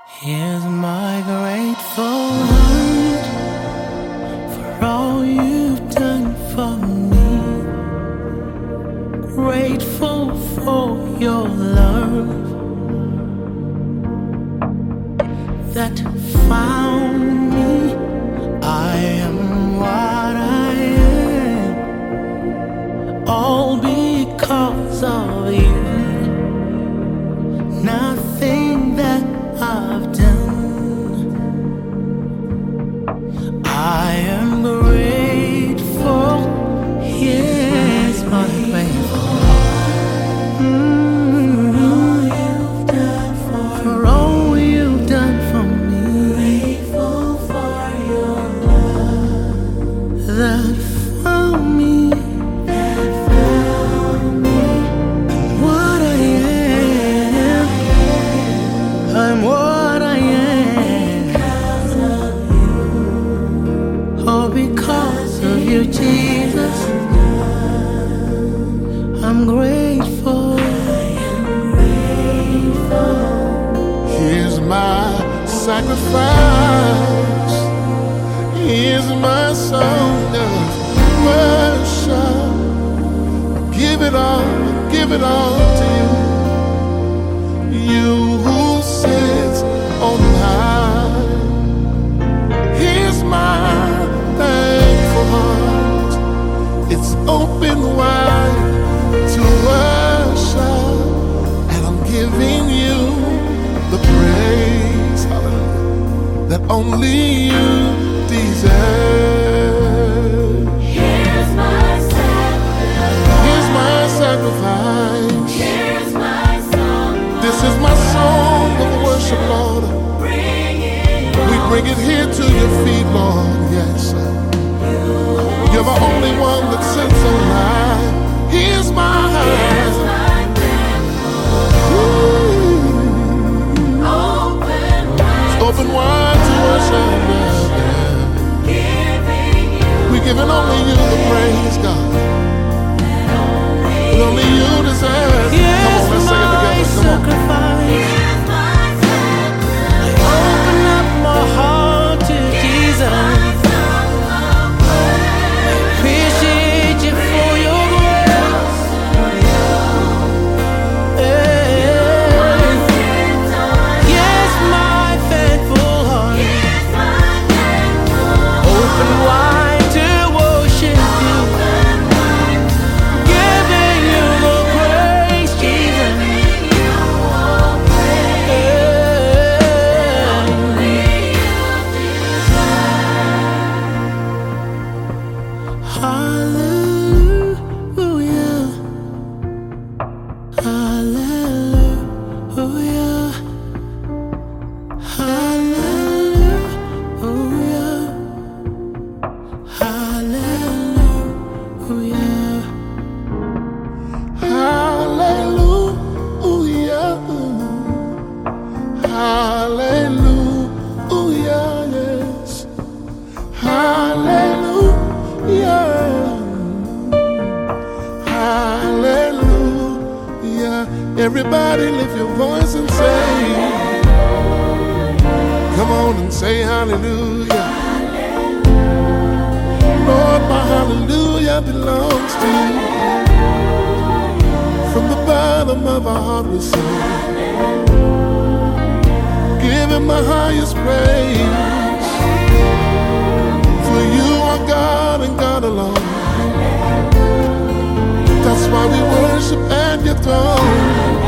Here's my grateful heart for all you've done for me. Grateful for your love that found me. I am what I am, all because of you. Nothing that I've done, I am grateful. Here's my grateful for all you've done for me. Grateful for your love that found me. I'm what I am because of you. Oh, because of you, Jesus. I'm grateful. Here's my sacrifice. Here's my song of worship. Give it all to you. You who sits on high. Here's my thankful heart. It's open wide to worship, and I'm giving you the praise, hallelujah, that only you deserve. Here's my sacrifice. Here's my sacrifice. Here's my song. This is my song of worship, Lord. We bring it here to your feet, Lord. Yes, you're the only one that sits on high. Here's my hand. Open wide to worship. We're giving only you the praise, God. But only you deserve. Come on, let's sing it together. Come on. I open up my heart to Jesus. Appreciate you for your grace. Yes, my thankful heart. Open wide to worship you. Giving you the praise, Jesus. Hallelujah. Hallelujah. Hallelujah. Hallelujah. Hallelujah. Hallelujah. Yes. Hallelujah. Hallelujah. Everybody lift your voice and say, come on and say hallelujah. Lord, my hallelujah belongs to you. From the bottom of our heart we sing, give him the highest praise. For you are God and God alone. That's why we worship at your throne.